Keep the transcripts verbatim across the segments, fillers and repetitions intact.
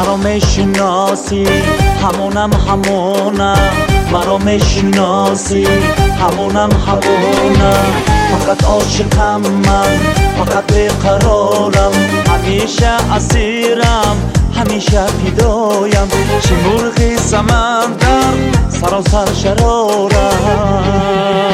مرا میشناسی همونم همونم مرا میشناسی همونم همونم فقط عاشقم من فقط بیقرارم همیشه اسیرم همیشه پیدایم چه مرغی سمندر سراسر شرارم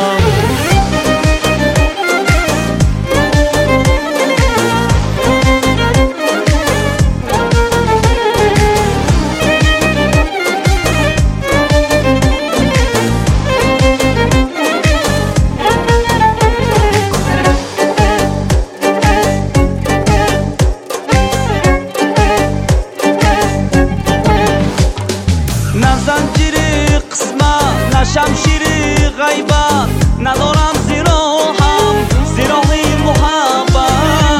نه زنجیری قسمت نه شمشیری غیبت ندارم زیراهم زیراهی محبت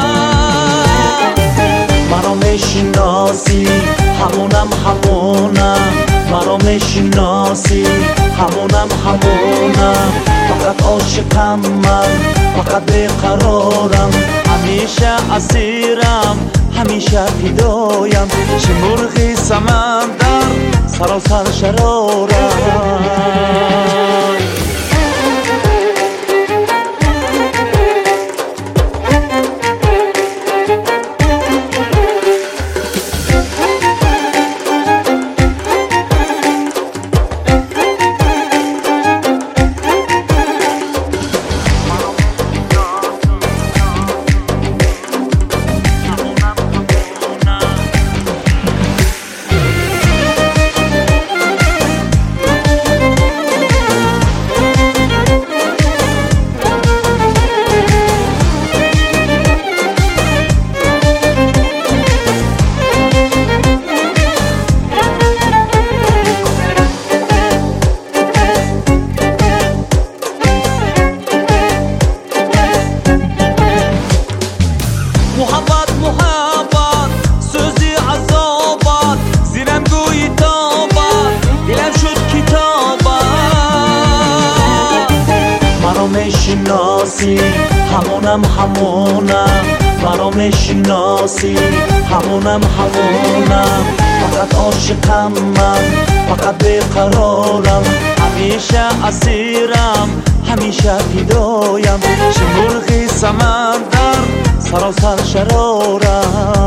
مرا میشناسی همونم همونم مرا میشناسی همونم همونم فقط عاشقم من فقط بیقرارم همیشه اسیرم همیشه پیدایم چه مرغی سمندر سراسر شرارم محبت محبت سوزی عذابت زیرم گوی تابت دلم شد کتابت مرا میشناسی همونم همونم مرا میشناسی همونم همونم فقط عاشقم من فقط بیقرارم همیشه اسیرم همیشه پیدایم چه مرغی سمندر سراسر شرارم